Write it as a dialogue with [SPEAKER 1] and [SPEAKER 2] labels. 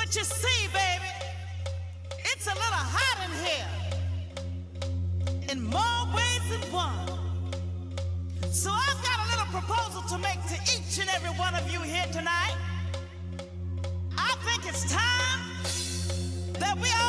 [SPEAKER 1] But you see, baby, it's a little hot in here in more ways than one. So I've got a little proposal to make to each and every one of you here tonight. I think it's time that we all